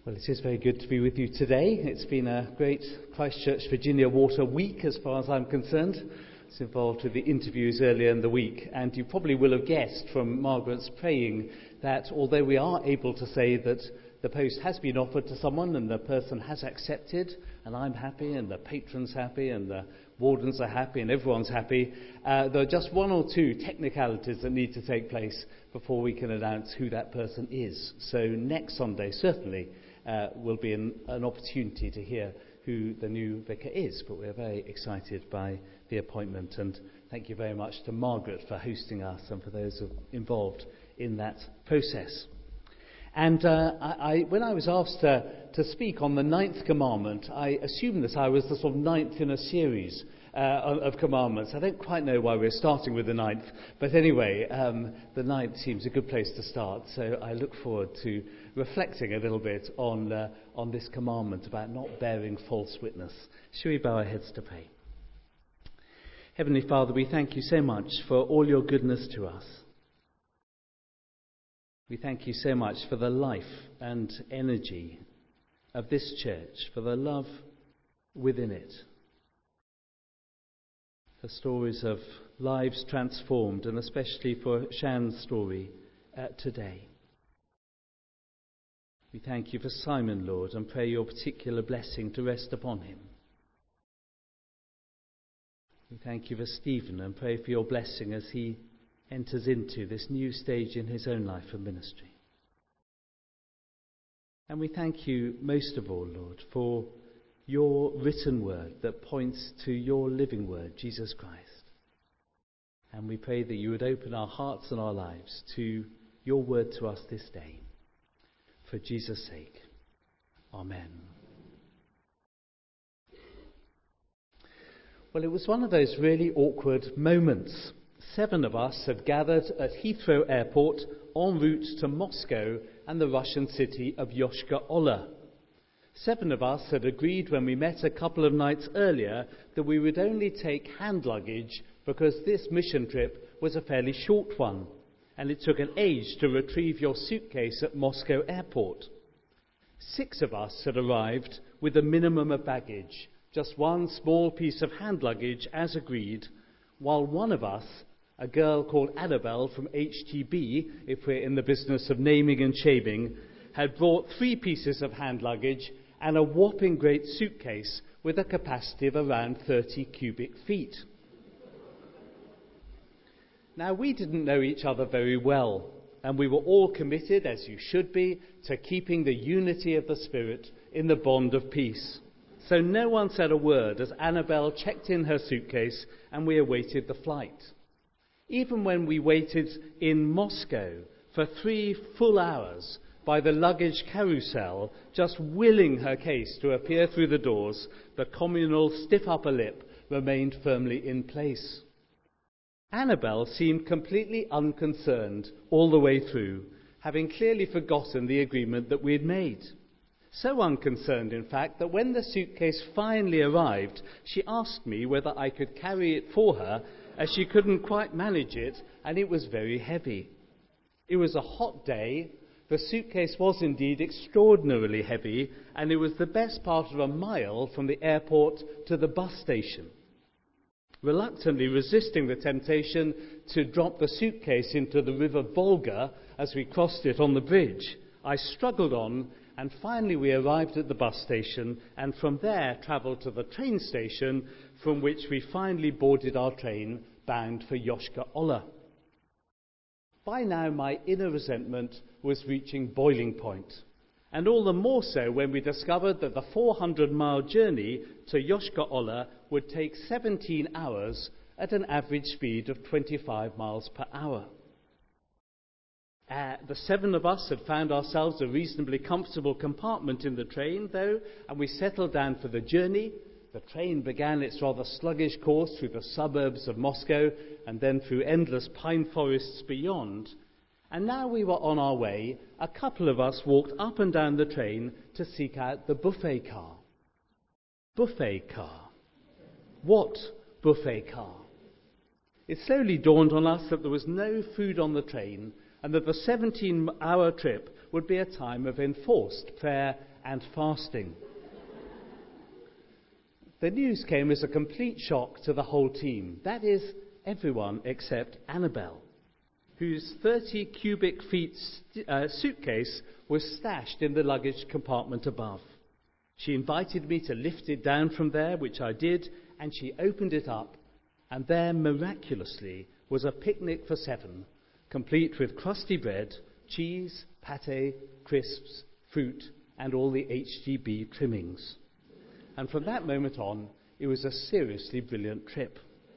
Well, it is very good to be with you today. It's been a great Christchurch, Virginia Water week as far as I'm concerned. It's involved with the interviews earlier in the week, and you probably will have guessed from Margaret's praying that although we are able to say that the post has been offered to someone and the person has accepted, and I'm happy and the patron's happy and the wardens are happy and everyone's happy, there are just one or two technicalities that need to take place before we can announce who that person is. So next Sunday, certainly, will be an opportunity to hear who the new vicar is, but we're very excited by the appointment, and thank you very much to Margaret for hosting us and for those involved in that process. And when I was asked to speak on the 9th commandment, I assumed that I was the sort of 9th in a series of commandments. I don't quite know why we're starting with the 9th, but anyway, the 9th seems a good place to start, so I look forward to reflecting a little bit on this commandment about not bearing false witness. Shall we bow our heads to pray? Heavenly Father, we thank you so much for all your goodness to us. We thank you so much for the life and energy of this church, for the love within it, for stories of lives transformed, and especially for Shan's story today. We thank you for Simon, Lord, and pray your particular blessing to rest upon him. We thank you for Stephen and pray for your blessing as he enters into this new stage in his own life and ministry. And we thank you most of all, Lord, for your written word that points to your living word, Jesus Christ. And we pray that you would open our hearts and our lives to your word to us this day. For Jesus' sake. Amen. Well, it was one of those really awkward moments. 7 of us had gathered at Heathrow Airport en route to Moscow and the Russian city of Yoshkar-Ola. 7 of us had agreed when we met a couple of nights earlier that we would only take hand luggage because this mission trip was a fairly short one, and it took an age to retrieve your suitcase at Moscow Airport. 6 of us had arrived with a minimum of baggage, just one small piece of hand luggage as agreed, while one of us, a girl called Annabelle from HTB, if we're in the business of naming and shaming, had brought 3 pieces of hand luggage and a whopping great suitcase with a capacity of around 30 cubic feet. Now, we didn't know each other very well, and we were all committed, as you should be, to keeping the unity of the Spirit in the bond of peace. So no one said a word as Annabelle checked in her suitcase and we awaited the flight. Even when we waited in Moscow for 3 full hours by the luggage carousel, just willing her case to appear through the doors, the communal stiff upper lip remained firmly in place. Annabelle seemed completely unconcerned all the way through, having clearly forgotten the agreement that we had made. So unconcerned, in fact, that when the suitcase finally arrived, she asked me whether I could carry it for her, as she couldn't quite manage it, and it was very heavy. It was a hot day. The suitcase was indeed extraordinarily heavy, and it was the best part of a mile from the airport to the bus station. Reluctantly resisting the temptation to drop the suitcase into the river Volga as we crossed it on the bridge, I struggled on, and finally we arrived at the bus station, and from there travelled to the train station, from which we finally boarded our train bound for Yoshkar-Ola. By now my inner resentment was reaching boiling point, and all the more so when we discovered that the 400-mile journey to Yoshkar-Ola would take 17 hours at an average speed of 25 miles per hour. The 7 of us had found ourselves a reasonably comfortable compartment in the train, though, and we settled down for the journey. The train began its rather sluggish course through the suburbs of Moscow and then through endless pine forests beyond. And now we were on our way. A couple of us walked up and down the train to seek out the buffet car. Buffet car. What buffet car? It slowly dawned on us that there was no food on the train, and that the 17-hour trip would be a time of enforced prayer and fasting. The news came as a complete shock to the whole team. That is, everyone except Annabelle, whose 30 cubic feet suitcase was stashed in the luggage compartment above. She invited me to lift it down from there, which I did, and she opened it up, and there, miraculously, was a picnic for 7, complete with crusty bread, cheese, pâté, crisps, fruit, and all the HGB trimmings. And from that moment on, it was a seriously brilliant trip.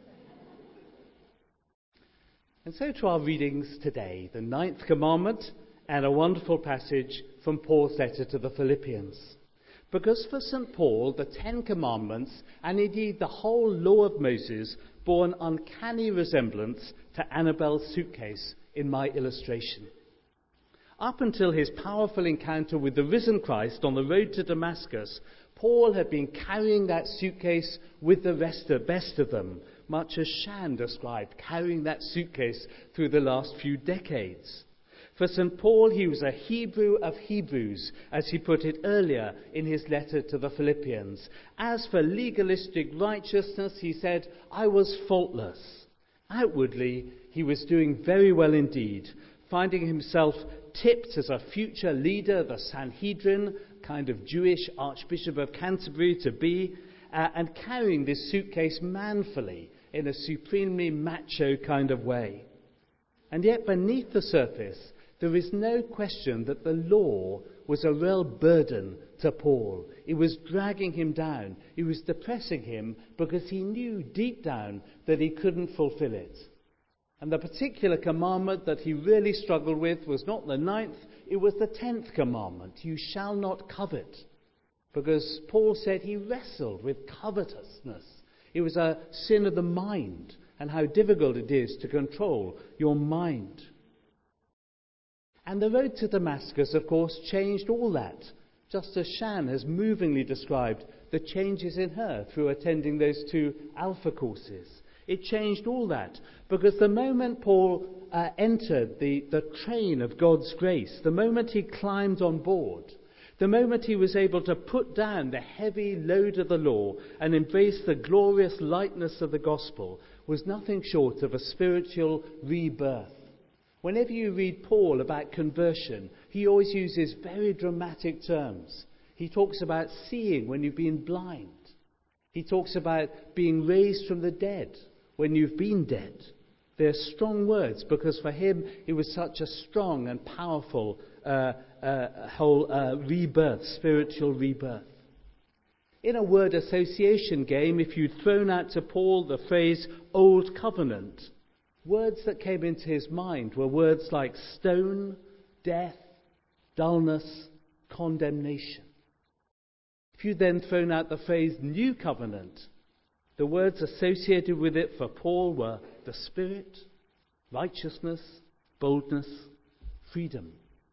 And so to our readings today, the 9th commandment and a wonderful passage from Paul's letter to the Philippians. Because for St. Paul, the 10 commandments, and indeed the whole law of Moses, bore an uncanny resemblance to Annabelle's suitcase in my illustration. Up until his powerful encounter with the risen Christ on the road to Damascus, Paul had been carrying that suitcase with the best of them, much as Shan described carrying that suitcase through the last few decades. For St. Paul, he was a Hebrew of Hebrews, as he put it earlier in his letter to the Philippians. As for legalistic righteousness, he said, I was faultless. Outwardly, he was doing very well indeed, finding himself tipped as a future leader of the Sanhedrin, kind of Jewish Archbishop of Canterbury to be, and carrying this suitcase manfully in a supremely macho kind of way. And yet beneath the surface, there is no question that the law was a real burden to Paul. It was dragging him down. It was depressing him because he knew deep down that he couldn't fulfill it. And the particular commandment that he really struggled with was not the 9th, it was the 10th commandment. You shall not covet. Because Paul said he wrestled with covetousness. It was a sin of the mind, and how difficult it is to control your mind. And the road to Damascus, of course, changed all that, just as Shan has movingly described the changes in her through attending those 2 Alpha courses. It changed all that, because the moment Paul entered the train of God's grace, the moment he climbed on board, the moment he was able to put down the heavy load of the law and embrace the glorious lightness of the gospel, was nothing short of a spiritual rebirth. Whenever you read Paul about conversion, he always uses very dramatic terms. He talks about seeing when you've been blind. He talks about being raised from the dead when you've been dead. They're strong words because for him it was such a strong and powerful whole rebirth, spiritual rebirth. In a word association game, if you'd thrown out to Paul the phrase Old Covenant, words that came into his mind were words like stone, death, dullness, condemnation. If you'd then thrown out the phrase New Covenant, the words associated with it for Paul were the Spirit, righteousness, boldness, freedom.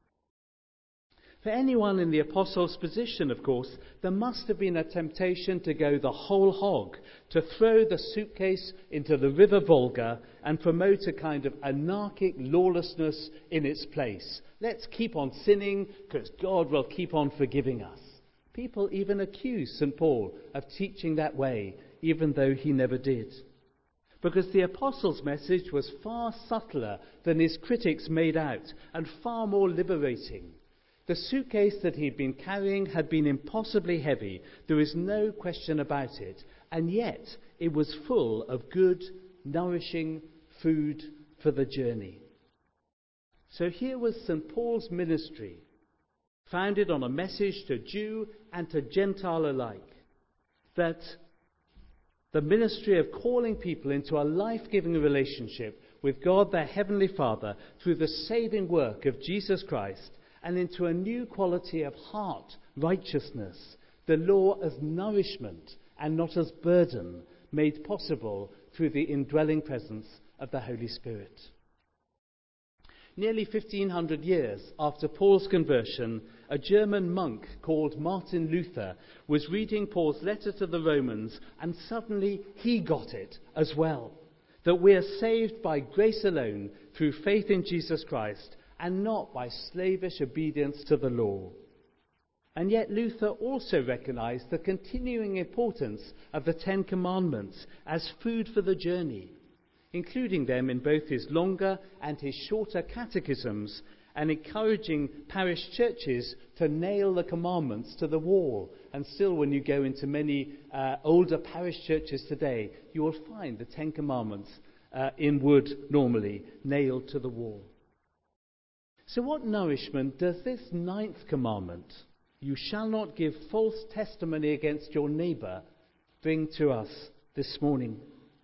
For anyone in the apostles' position, of course, there must have been a temptation to go the whole hog, to throw the suitcase into the river Volga and promote a kind of anarchic lawlessness in its place. Let's keep on sinning because God will keep on forgiving us. People even accuse St. Paul of teaching that way, even though he never did. Because the apostles' message was far subtler than his critics made out and far more liberating. The suitcase that he'd been carrying had been impossibly heavy. There is no question about it. And yet it was full of good, nourishing food for the journey. So here was St. Paul's ministry, founded on a message to Jew and to Gentile alike, that the ministry of calling people into a life-giving relationship with God, their Heavenly Father, through the saving work of Jesus Christ, and into a new quality of heart, righteousness, the law as nourishment and not as burden, made possible through the indwelling presence of the Holy Spirit. Nearly 1,500 years after Paul's conversion, a German monk called Martin Luther was reading Paul's letter to the Romans, and suddenly he got it as well, that we are saved by grace alone through faith in Jesus Christ, and not by slavish obedience to the law. And yet Luther also recognized the continuing importance of the Ten Commandments as food for the journey, including them in both his longer and his shorter catechisms, and encouraging parish churches to nail the commandments to the wall. And still, when you go into many older parish churches today, you will find the Ten Commandments in wood, normally, nailed to the wall. So what nourishment does this 9th commandment, "You shall not give false testimony against your neighbour," bring to us this morning?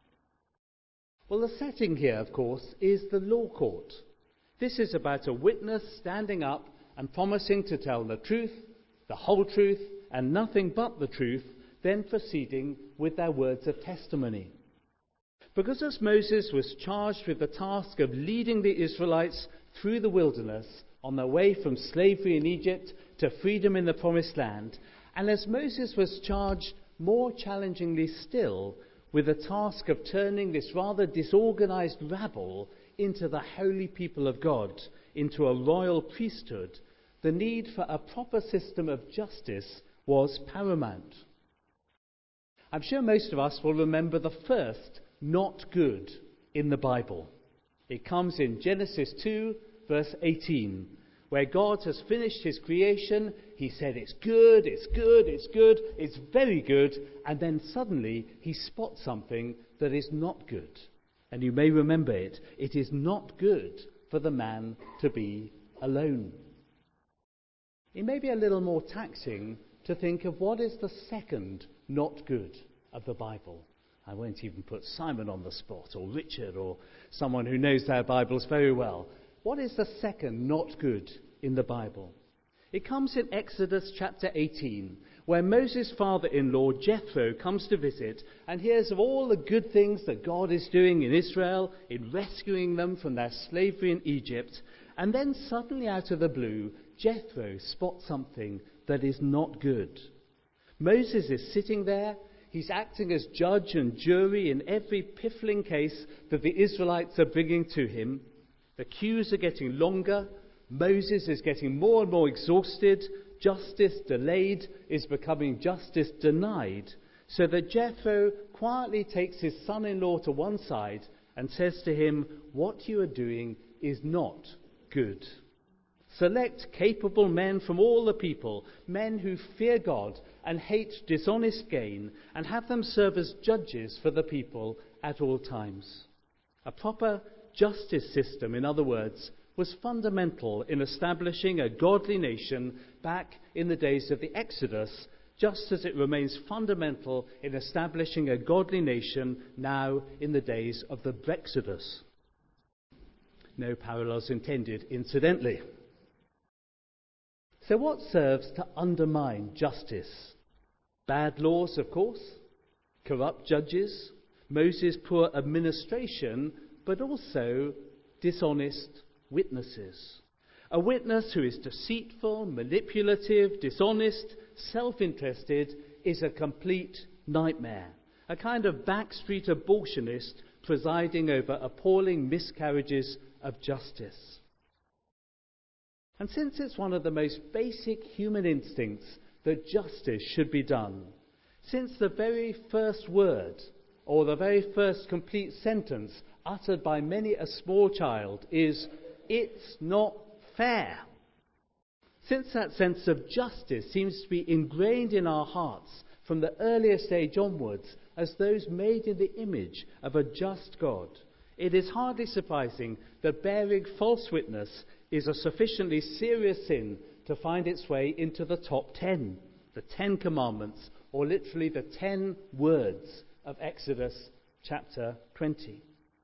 Well, the setting here, of course, is the law court. This is about a witness standing up and promising to tell the truth, the whole truth, and nothing but the truth, then proceeding with their words of testimony. Because as Moses was charged with the task of leading the Israelites through the wilderness on their way from slavery in Egypt to freedom in the Promised Land, and as Moses was charged more challengingly still with the task of turning this rather disorganized rabble into the holy people of God, into a royal priesthood, the need for a proper system of justice was paramount. I'm sure most of us will remember the first "not good" in the Bible. It comes in Genesis 2, verse 18, where God has finished his creation. He said, "It's good, it's good, it's good, it's very good," and then suddenly he spots something that is not good. And you may remember it. It is not good for the man to be alone. It may be a little more taxing to think of what is the second not good of the Bible. I won't even put Simon on the spot, or Richard, or someone who knows their Bibles very well. What is the second not good in the Bible? It comes in Exodus chapter 18, where Moses' father-in-law Jethro comes to visit and hears of all the good things that God is doing in Israel, in rescuing them from their slavery in Egypt. And then suddenly out of the blue, Jethro spots something that is not good. Moses is sitting there. He's acting as judge and jury in every piffling case that the Israelites are bringing to him. The queues are getting longer. Moses is getting more and more exhausted. Justice delayed is becoming justice denied. So that Jethro quietly takes his son-in-law to one side and says to him, "What you are doing is not good. Select capable men from all the people, men who fear God and hate dishonest gain, and have them serve as judges for the people at all times." A proper justice system, in other words, was fundamental in establishing a godly nation back in the days of the Exodus, just as it remains fundamental in establishing a godly nation now in the days of the Brexodus. No parallels intended, incidentally. So what serves to undermine justice? Bad laws, of course, corrupt judges, Moses' poor administration, but also dishonest witnesses. A witness who is deceitful, manipulative, dishonest, self-interested is a complete nightmare. A kind of backstreet abortionist presiding over appalling miscarriages of justice. And since it's one of the most basic human instincts that justice should be done, since the very first word or the very first complete sentence uttered by many a small child is, "It's not fair." Since that sense of justice seems to be ingrained in our hearts from the earliest age onwards as those made in the image of a just God, it is hardly surprising that bearing false witness is a sufficiently serious sin to find its way into the top 10, the 10 Commandments, or literally the 10 words of Exodus chapter 20.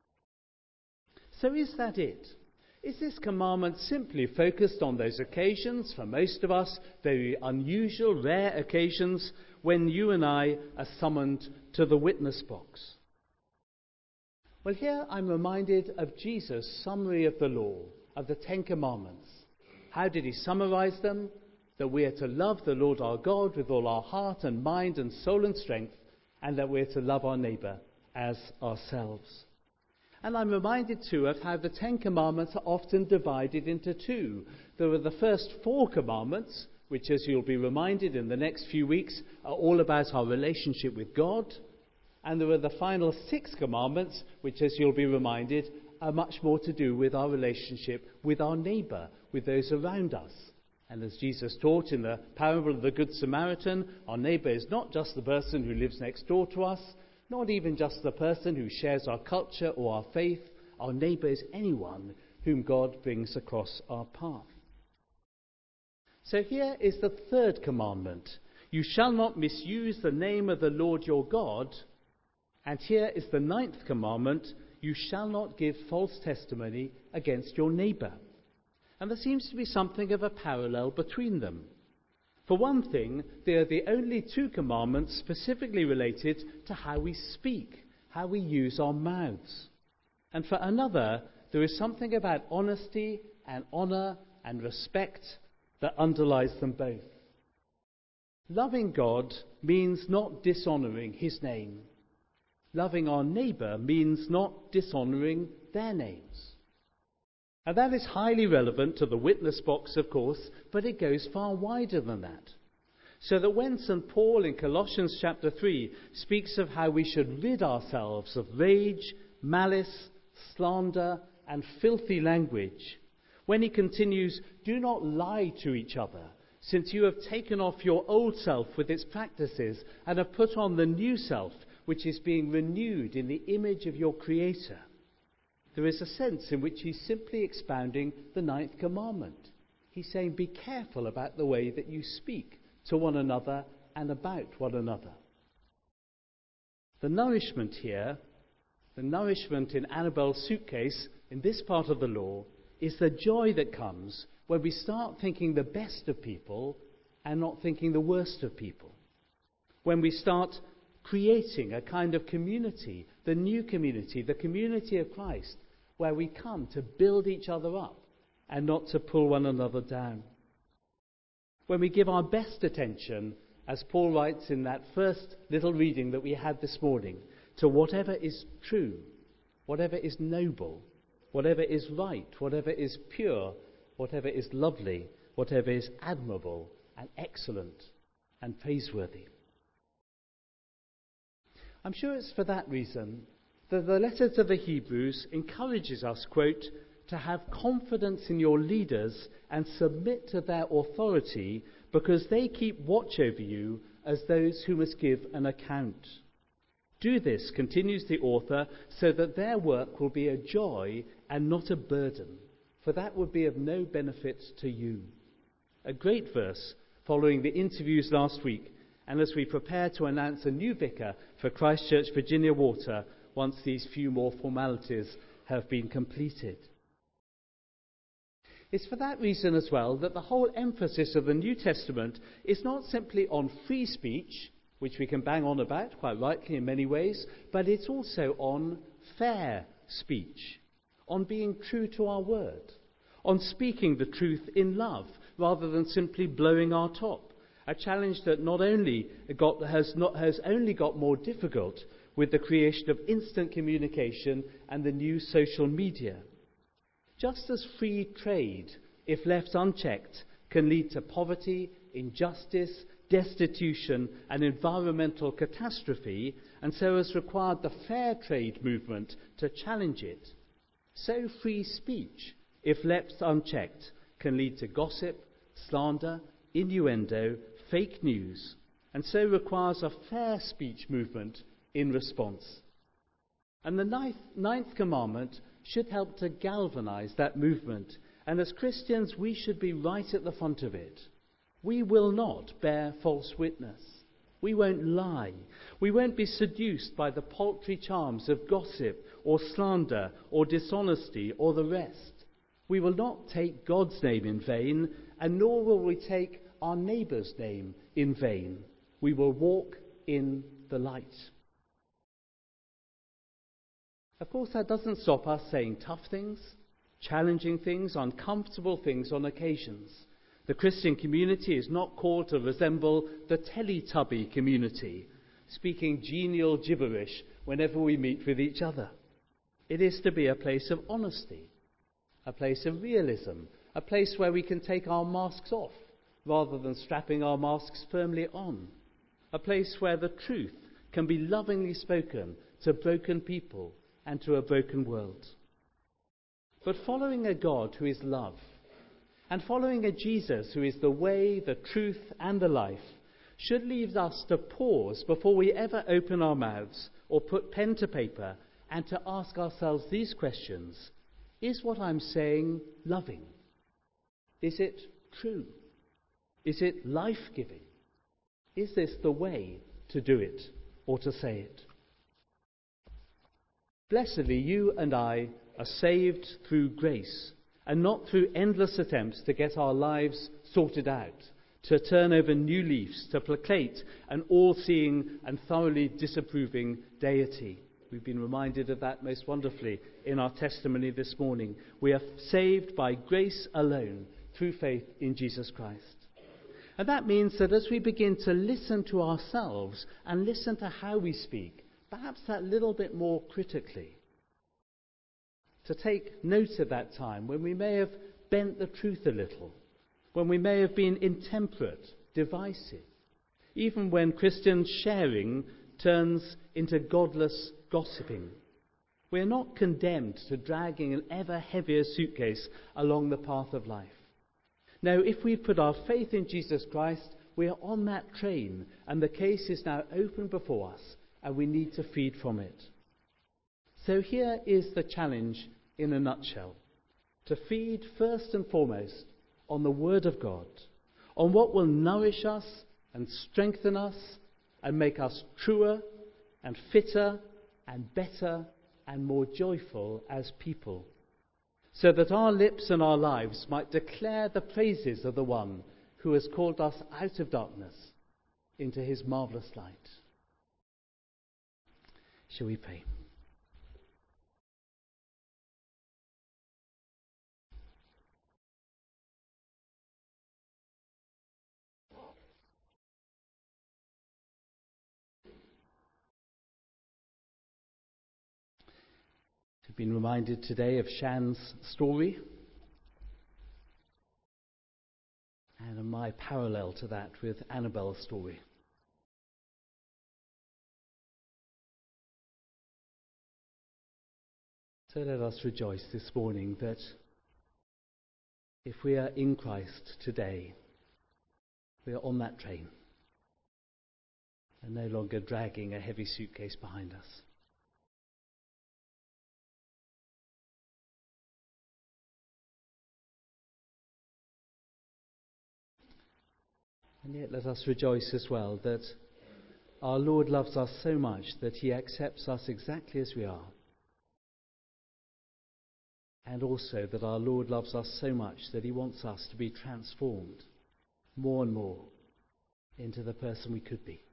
So is that it? Is this commandment simply focused on those occasions, for most of us, very unusual, rare occasions, when you and I are summoned to the witness box? Well, here I'm reminded of Jesus' summary of the law, of the 10 Commandments. How did he summarize them? That we are to love the Lord our God with all our heart and mind and soul and strength, and that we are to love our neighbour as ourselves. And I'm reminded too of how the 10 Commandments are often divided into two. There are the first 4 commandments, which, as you'll be reminded in the next few weeks, are all about our relationship with God. And there are the final 6 commandments, which, as you'll be reminded, are much more to do with our relationship with our neighbour, with those around us. And as Jesus taught in the parable of the Good Samaritan, our neighbour is not just the person who lives next door to us, not even just the person who shares our culture or our faith. Our neighbour is anyone whom God brings across our path. So here is the 3rd commandment. You shall not misuse the name of the Lord your God. And here is the 9th commandment. You shall not give false testimony against your neighbour. And there seems to be something of a parallel between them. For one thing, they are the only 2 commandments specifically related to how we speak, how we use our mouths. And for another, there is something about honesty and honour and respect that underlies them both. Loving God means not dishonouring his name. Loving our neighbour means not dishonouring their names. And that is highly relevant to the witness box, of course, but it goes far wider than that. So that when St. Paul in Colossians chapter 3 speaks of how we should rid ourselves of rage, malice, slander, and filthy language, when he continues, do not lie to each other, since you have taken off your old self with its practices and have put on the new self, which is being renewed in the image of your Creator. There is a sense in which he's simply expounding the 9th commandment. He's saying, be careful about the way that you speak to one another and about one another. The nourishment here, the nourishment in Annabelle's suitcase, in this part of the law, is the joy that comes when we start thinking the best of people and not thinking the worst of people. When we start creating a kind of community, the new community, the community of Christ, where we come to build each other up and not to pull one another down. When we give our best attention, as Paul writes in that first little reading that we had this morning, to whatever is true, whatever is noble, whatever is right, whatever is pure, whatever is lovely, whatever is admirable and excellent and praiseworthy. I'm sure it's for that reason that the letter to the Hebrews encourages us, quote, to have confidence in your leaders and submit to their authority because they keep watch over you as those who must give an account. Do this, continues the author, so that their work will be a joy and not a burden, for that would be of no benefit to you. A great verse following the interviews last week, and as we prepare to announce a new vicar for Christchurch, Virginia Water, once these few more formalities have been completed. It's for that reason as well that the whole emphasis of the New Testament is not simply on free speech, which we can bang on about quite rightly in many ways, but it's also on fair speech, on being true to our word, on speaking the truth in love rather than simply blowing our top, a challenge that has only got more difficult with the creation of instant communication and the new social media. Just as free trade, if left unchecked, can lead to poverty, injustice, destitution and environmental catastrophe, and so has required the fair trade movement to challenge it, so free speech, if left unchecked, can lead to gossip, slander, innuendo, fake news, and so requires a fair speech movement in response. And the ninth commandment should help to galvanize that movement, and as Christians we should be right at the front of it. We will not bear false witness. We won't lie. We won't be seduced by the paltry charms of gossip or slander or dishonesty or the rest. We will not take God's name in vain, and nor will we take our neighbour's name in vain. We will walk in the light. Of course, that doesn't stop us saying tough things, challenging things, uncomfortable things on occasions. The Christian community is not called to resemble the Teletubby community, speaking genial gibberish whenever we meet with each other. It is to be a place of honesty, a place of realism, a place where we can take our masks off, rather than strapping our masks firmly on. A place where the truth can be lovingly spoken to broken people and to a broken world. But following a God who is love, and following a Jesus who is the way, the truth, and the life, should lead us to pause before we ever open our mouths or put pen to paper and to ask ourselves these questions. Is what I'm saying loving? Is it true? Is it life-giving? Is this the way to do it or to say it? Blessedly, you and I are saved through grace and not through endless attempts to get our lives sorted out, to turn over new leaves, to placate an all-seeing and thoroughly disapproving deity. We've been reminded of that most wonderfully in our testimony this morning. We are saved by grace alone, through faith in Jesus Christ. And that means that as we begin to listen to ourselves and listen to how we speak, perhaps that little bit more critically, to take note of that time when we may have bent the truth a little, when we may have been intemperate, divisive, even when Christian sharing turns into godless gossiping. We are not condemned to dragging an ever heavier suitcase along the path of life. No, if we put our faith in Jesus Christ, we are on that train, and the case is now open before us, and we need to feed from it. So here is the challenge in a nutshell: to feed first and foremost on the Word of God, on what will nourish us and strengthen us and make us truer and fitter and better and more joyful as people, so that our lips and our lives might declare the praises of the one who has called us out of darkness into his marvellous light. Shall we pray? We've been reminded today of Shan's story, and of my parallel to that with Annabelle's story. So let us rejoice this morning that if we are in Christ today, we are on that train and no longer dragging a heavy suitcase behind us. And yet let us rejoice as well that our Lord loves us so much that he accepts us exactly as we are. And also that our Lord loves us so much that he wants us to be transformed more and more into the person we could be.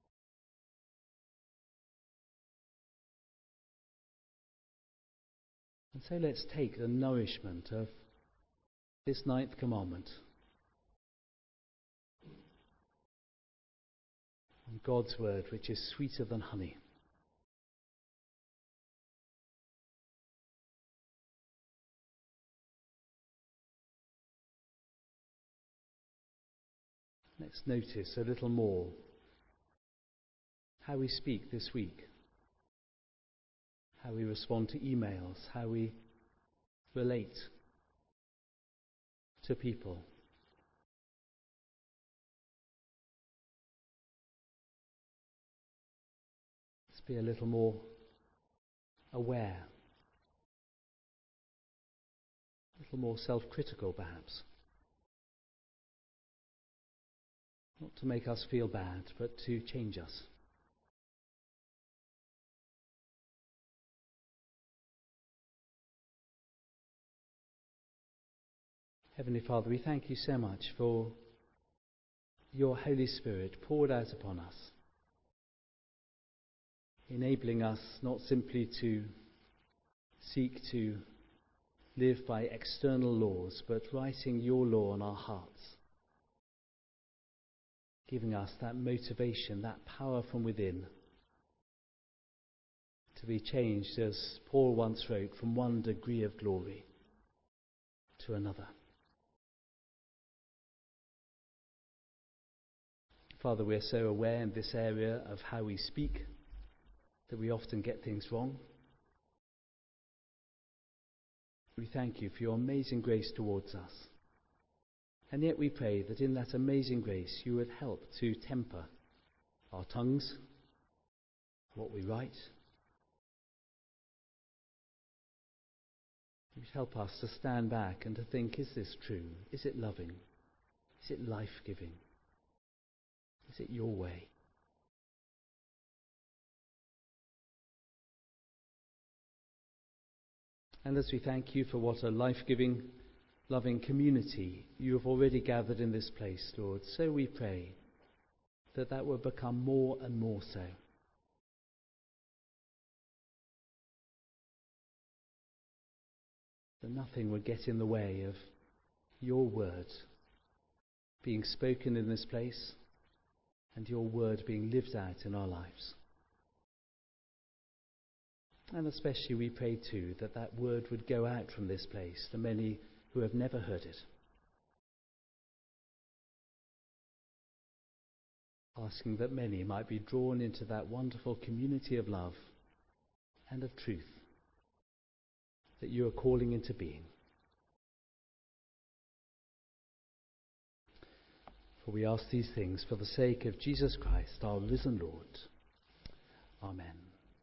And so let's take the nourishment of this 9th commandment on God's word, which is sweeter than honey. Let's notice a little more how we speak this week, how we respond to emails, how we relate to people. Let's be a little more aware, a little more self-critical perhaps. Not to make us feel bad, but to change us. Heavenly Father, we thank you so much for your Holy Spirit poured out upon us, enabling us not simply to seek to live by external laws, but writing your law on our hearts, giving us that motivation, that power from within to be changed, as Paul once wrote, from one degree of glory to another. Father, we're so aware in this area of how we speak that we often get things wrong. We thank you for your amazing grace towards us. And yet we pray that in that amazing grace you would help to temper our tongues, what we write. You'd help us to stand back and to think, is this true? Is it loving? Is it life-giving? Is it your way? And as we thank you for what a life-giving, loving community you have already gathered in this place, Lord, so we pray that that will become more and more so. That nothing would get in the way of your word being spoken in this place and your word being lived out in our lives. And especially we pray too that that word would go out from this place to many who have never heard it. Asking that many might be drawn into that wonderful community of love and of truth that you are calling into being. For we ask these things for the sake of Jesus Christ, our risen Lord. Amen.